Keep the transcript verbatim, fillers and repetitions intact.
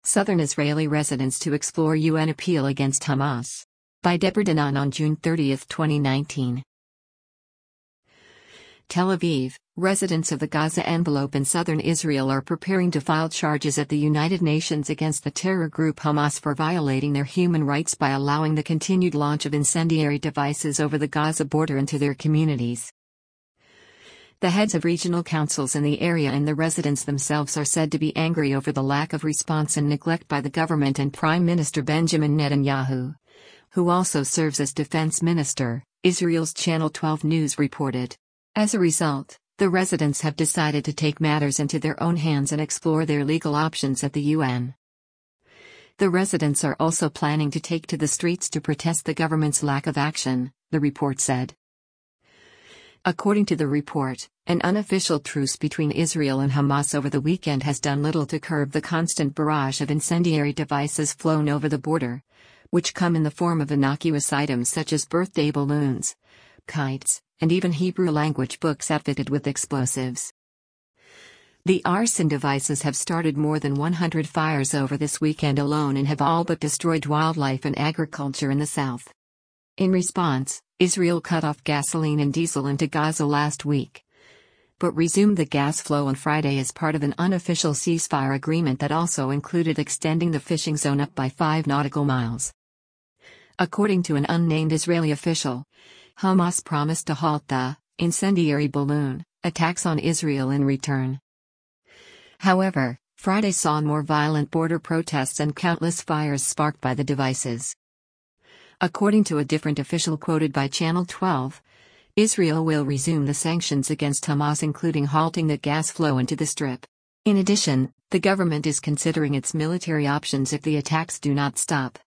Southern Israeli residents to explore U N appeal against Hamas. By Deborah Danan on June thirtieth, twenty nineteen. Tel Aviv, residents of the Gaza envelope in southern Israel are preparing to file charges at the United Nations against the terror group Hamas for violating their human rights by allowing the continued launch of incendiary devices over the Gaza border into their communities. The heads of regional councils in the area and the residents themselves are said to be angry over the lack of response and neglect by the government and Prime Minister Benjamin Netanyahu, who also serves as defense minister, Israel's Channel twelve News reported. As a result, the residents have decided to take matters into their own hands and explore their legal options at the U N. The residents are also planning to take to the streets to protest the government's lack of action, the report said. According to the report, an unofficial truce between Israel and Hamas over the weekend has done little to curb the constant barrage of incendiary devices flown over the border, which come in the form of innocuous items such as birthday balloons, kites, and even Hebrew-language books outfitted with explosives. The arson devices have started more than one hundred fires over this weekend alone and have all but destroyed wildlife and agriculture in the south. In response, Israel cut off gasoline and diesel into Gaza last week, but resumed the gas flow on Friday as part of an unofficial ceasefire agreement that also included extending the fishing zone up by five nautical miles. According to an unnamed Israeli official, Hamas promised to halt the incendiary balloon attacks on Israel in return. However, Friday saw more violent border protests and countless fires sparked by the devices. According to a different official quoted by Channel twelve, Israel will resume the sanctions against Hamas, including halting the gas flow into the Strip. In addition, the government is considering its military options if the attacks do not stop.